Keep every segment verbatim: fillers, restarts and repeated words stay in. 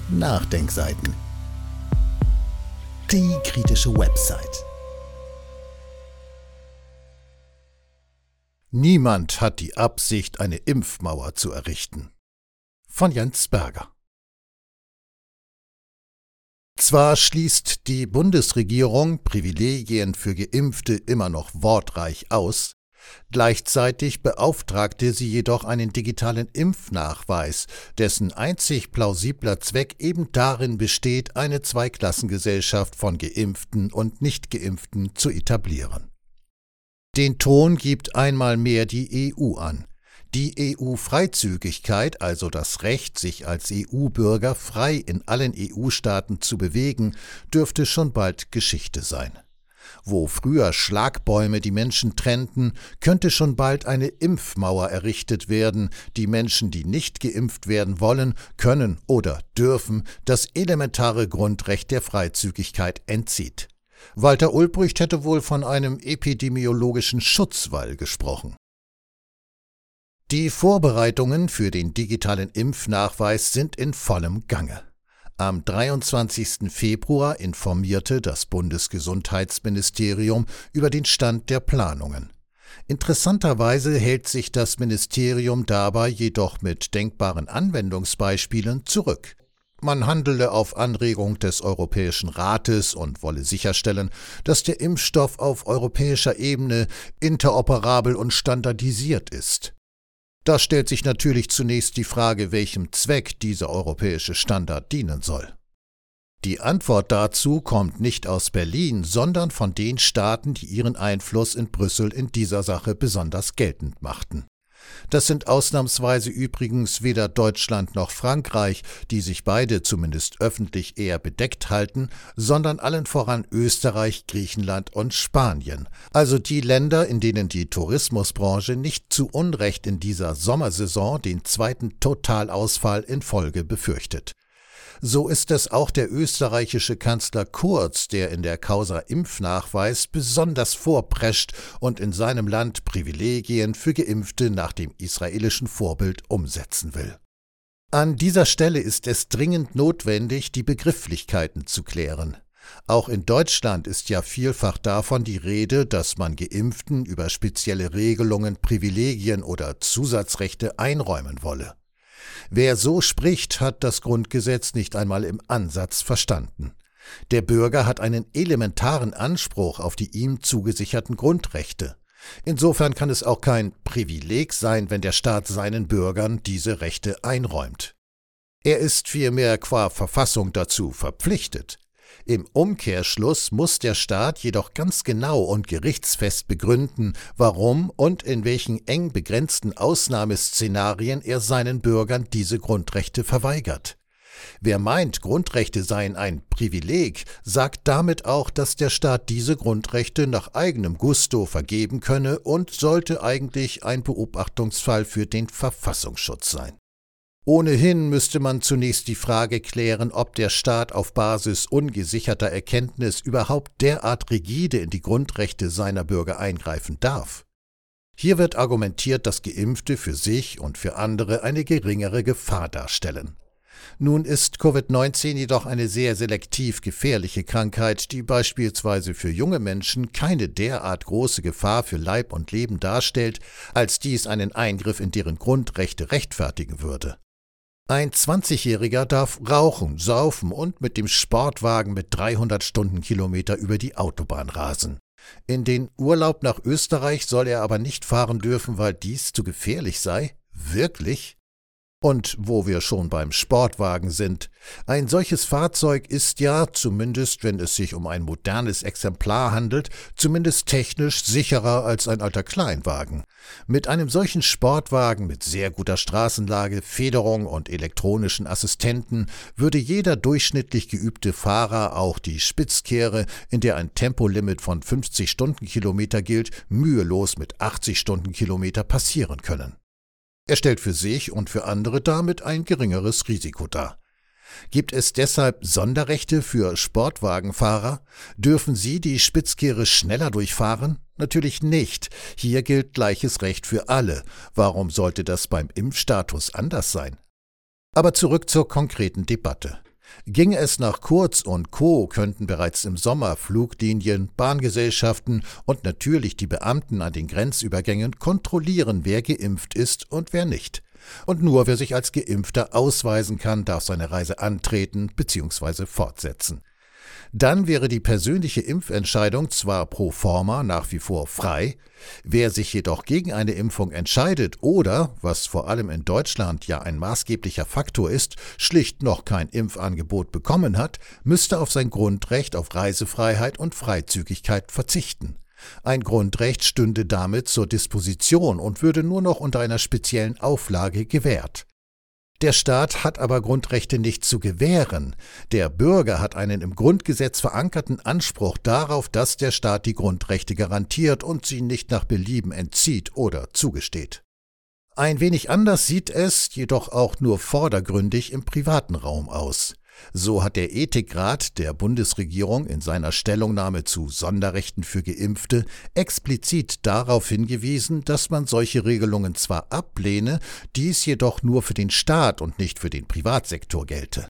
Nachdenkseiten. Die kritische Website. Niemand hat die Absicht, eine Impfmauer zu errichten. Von Jens Berger. Zwar schließt die Bundesregierung Privilegien für Geimpfte immer noch wortreich aus, gleichzeitig beauftragte sie jedoch einen digitalen Impfnachweis, dessen einzig plausibler Zweck eben darin besteht, eine Zweiklassengesellschaft von Geimpften und Nichtgeimpften zu etablieren. Den Ton gibt einmal mehr die E U an. Die E U-Freizügigkeit, also das Recht, sich als E U-Bürger frei in allen E U-Staaten zu bewegen, dürfte schon bald Geschichte sein. Wo früher Schlagbäume die Menschen trennten, könnte schon bald eine Impfmauer errichtet werden, die Menschen, die nicht geimpft werden wollen, können oder dürfen, das elementare Grundrecht der Freizügigkeit entzieht. Walter Ulbricht hätte wohl von einem epidemiologischen Schutzwall gesprochen. Die Vorbereitungen für den digitalen Impfnachweis sind in vollem Gange. Am dreiundzwanzigsten Februar informierte das Bundesgesundheitsministerium über den Stand der Planungen. Interessanterweise hält sich das Ministerium dabei jedoch mit denkbaren Anwendungsbeispielen zurück. Man handele auf Anregung des Europäischen Rates und wolle sicherstellen, dass der Impfstoff auf europäischer Ebene interoperabel und standardisiert ist. Da stellt sich natürlich zunächst die Frage, welchem Zweck dieser europäische Standard dienen soll. Die Antwort dazu kommt nicht aus Berlin, sondern von den Staaten, die ihren Einfluss in Brüssel in dieser Sache besonders geltend machten. Das sind ausnahmsweise übrigens weder Deutschland noch Frankreich, die sich beide zumindest öffentlich eher bedeckt halten, sondern allen voran Österreich, Griechenland und Spanien, also die Länder, in denen die Tourismusbranche nicht zu Unrecht in dieser Sommersaison den zweiten Totalausfall in Folge befürchtet. So ist es auch der österreichische Kanzler Kurz, der in der Causa Impfnachweis besonders vorprescht und in seinem Land Privilegien für Geimpfte nach dem israelischen Vorbild umsetzen will. An dieser Stelle ist es dringend notwendig, die Begrifflichkeiten zu klären. Auch in Deutschland ist ja vielfach davon die Rede, dass man Geimpften über spezielle Regelungen, Privilegien oder Zusatzrechte einräumen wolle. Wer so spricht, hat das Grundgesetz nicht einmal im Ansatz verstanden. Der Bürger hat einen elementaren Anspruch auf die ihm zugesicherten Grundrechte. Insofern kann es auch kein Privileg sein, wenn der Staat seinen Bürgern diese Rechte einräumt. Er ist vielmehr qua Verfassung dazu verpflichtet. Im Umkehrschluss muss der Staat jedoch ganz genau und gerichtsfest begründen, warum und in welchen eng begrenzten Ausnahmeszenarien er seinen Bürgern diese Grundrechte verweigert. Wer meint, Grundrechte seien ein Privileg, sagt damit auch, dass der Staat diese Grundrechte nach eigenem Gusto vergeben könne und sollte eigentlich ein Beobachtungsfall für den Verfassungsschutz sein. Ohnehin müsste man zunächst die Frage klären, ob der Staat auf Basis ungesicherter Erkenntnis überhaupt derart rigide in die Grundrechte seiner Bürger eingreifen darf. Hier wird argumentiert, dass Geimpfte für sich und für andere eine geringere Gefahr darstellen. Nun ist Covid neunzehn jedoch eine sehr selektiv gefährliche Krankheit, die beispielsweise für junge Menschen keine derart große Gefahr für Leib und Leben darstellt, als dies einen Eingriff in deren Grundrechte rechtfertigen würde. Ein zwanzigjähriger darf rauchen, saufen und mit dem Sportwagen mit dreihundert Stundenkilometer über die Autobahn rasen. In den Urlaub nach Österreich soll er aber nicht fahren dürfen, weil dies zu gefährlich sei? Wirklich? Und wo wir schon beim Sportwagen sind, ein solches Fahrzeug ist ja, zumindest wenn es sich um ein modernes Exemplar handelt, zumindest technisch sicherer als ein alter Kleinwagen. Mit einem solchen Sportwagen mit sehr guter Straßenlage, Federung und elektronischen Assistenten würde jeder durchschnittlich geübte Fahrer auch die Spitzkehre, in der ein Tempolimit von fünfzig Stundenkilometer gilt, mühelos mit achtzig Stundenkilometer passieren können. Er stellt für sich und für andere damit ein geringeres Risiko dar. Gibt es deshalb Sonderrechte für Sportwagenfahrer? Dürfen sie die Spitzkehre schneller durchfahren? Natürlich nicht. Hier gilt gleiches Recht für alle. Warum sollte das beim Impfstatus anders sein? Aber zurück zur konkreten Debatte. Ginge es nach Kurz und Co., könnten bereits im Sommer Fluglinien, Bahngesellschaften und natürlich die Beamten an den Grenzübergängen kontrollieren, wer geimpft ist und wer nicht. Und nur wer sich als Geimpfter ausweisen kann, darf seine Reise antreten bzw. fortsetzen. Dann wäre die persönliche Impfentscheidung zwar pro forma nach wie vor frei, wer sich jedoch gegen eine Impfung entscheidet oder, was vor allem in Deutschland ja ein maßgeblicher Faktor ist, schlicht noch kein Impfangebot bekommen hat, müsste auf sein Grundrecht auf Reisefreiheit und Freizügigkeit verzichten. Ein Grundrecht stünde damit zur Disposition und würde nur noch unter einer speziellen Auflage gewährt. Der Staat hat aber Grundrechte nicht zu gewähren. Der Bürger hat einen im Grundgesetz verankerten Anspruch darauf, dass der Staat die Grundrechte garantiert und sie nicht nach Belieben entzieht oder zugesteht. Ein wenig anders sieht es, jedoch auch nur vordergründig im privaten Raum aus. So hat der Ethikrat der Bundesregierung in seiner Stellungnahme zu Sonderrechten für Geimpfte explizit darauf hingewiesen, dass man solche Regelungen zwar ablehne, dies jedoch nur für den Staat und nicht für den Privatsektor gelte.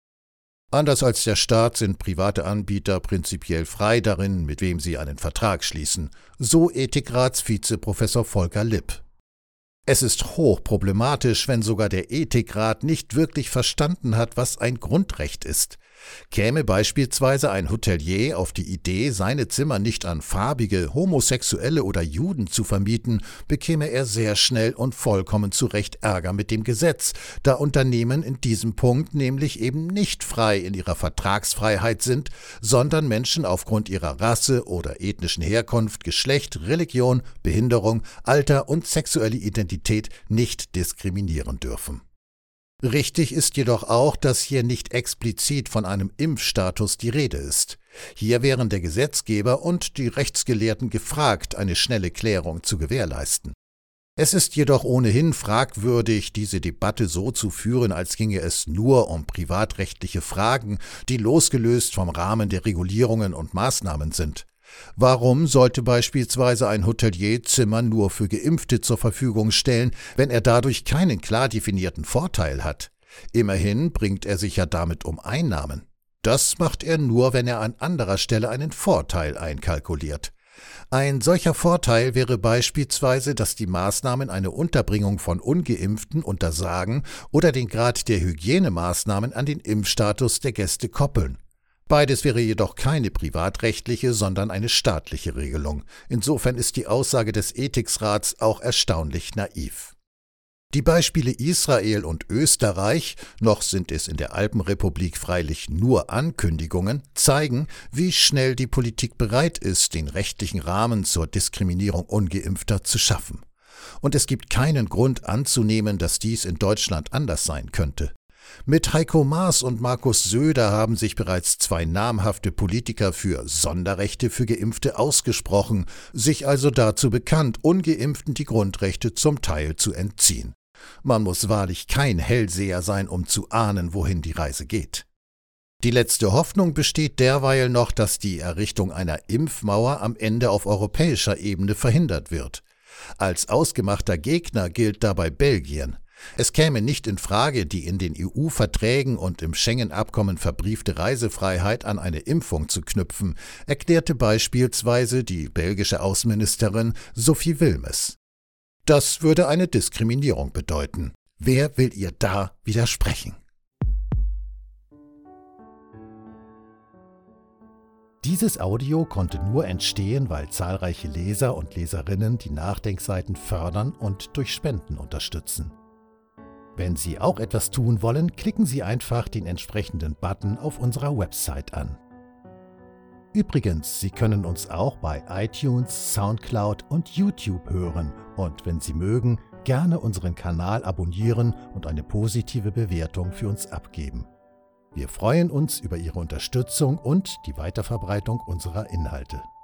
Anders als der Staat sind private Anbieter prinzipiell frei darin, mit wem sie einen Vertrag schließen, so Ethikratsvizeprofessor Volker Lipp. Es ist hochproblematisch, wenn sogar der Ethikrat nicht wirklich verstanden hat, was ein Grundrecht ist. Käme beispielsweise ein Hotelier auf die Idee, seine Zimmer nicht an Farbige, Homosexuelle oder Juden zu vermieten, bekäme er sehr schnell und vollkommen zu Recht Ärger mit dem Gesetz, da Unternehmen in diesem Punkt nämlich eben nicht frei in ihrer Vertragsfreiheit sind, sondern Menschen aufgrund ihrer Rasse oder ethnischen Herkunft, Geschlecht, Religion, Behinderung, Alter und sexuelle Identität nicht diskriminieren dürfen. Richtig ist jedoch auch, dass hier nicht explizit von einem Impfstatus die Rede ist. Hier wären der Gesetzgeber und die Rechtsgelehrten gefragt, eine schnelle Klärung zu gewährleisten. Es ist jedoch ohnehin fragwürdig, diese Debatte so zu führen, als ginge es nur um privatrechtliche Fragen, die losgelöst vom Rahmen der Regulierungen und Maßnahmen sind. Warum sollte beispielsweise ein Hotelier Zimmer nur für Geimpfte zur Verfügung stellen, wenn er dadurch keinen klar definierten Vorteil hat? Immerhin bringt er sich ja damit um Einnahmen. Das macht er nur, wenn er an anderer Stelle einen Vorteil einkalkuliert. Ein solcher Vorteil wäre beispielsweise, dass die Maßnahmen eine Unterbringung von Ungeimpften untersagen oder den Grad der Hygienemaßnahmen an den Impfstatus der Gäste koppeln. Beides wäre jedoch keine privatrechtliche, sondern eine staatliche Regelung. Insofern ist die Aussage des Ethikrats auch erstaunlich naiv. Die Beispiele Israel und Österreich, noch sind es in der Alpenrepublik freilich nur Ankündigungen, zeigen, wie schnell die Politik bereit ist, den rechtlichen Rahmen zur Diskriminierung Ungeimpfter zu schaffen. Und es gibt keinen Grund anzunehmen, dass dies in Deutschland anders sein könnte. Mit Heiko Maas und Markus Söder haben sich bereits zwei namhafte Politiker für Sonderrechte für Geimpfte ausgesprochen, sich also dazu bekannt, Ungeimpften die Grundrechte zum Teil zu entziehen. Man muss wahrlich kein Hellseher sein, um zu ahnen, wohin die Reise geht. Die letzte Hoffnung besteht derweil noch, dass die Errichtung einer Impfmauer am Ende auf europäischer Ebene verhindert wird. Als ausgemachter Gegner gilt dabei Belgien. Es käme nicht in Frage, die in den E U-Verträgen und im Schengen-Abkommen verbriefte Reisefreiheit an eine Impfung zu knüpfen, erklärte beispielsweise die belgische Außenministerin Sophie Wilmes. Das würde eine Diskriminierung bedeuten. Wer will ihr da widersprechen? Dieses Audio konnte nur entstehen, weil zahlreiche Leser und Leserinnen die Nachdenkseiten fördern und durch Spenden unterstützen. Wenn Sie auch etwas tun wollen, klicken Sie einfach den entsprechenden Button auf unserer Website an. Übrigens, Sie können uns auch bei iTunes, Soundcloud und YouTube hören und wenn Sie mögen, gerne unseren Kanal abonnieren und eine positive Bewertung für uns abgeben. Wir freuen uns über Ihre Unterstützung und die Weiterverbreitung unserer Inhalte.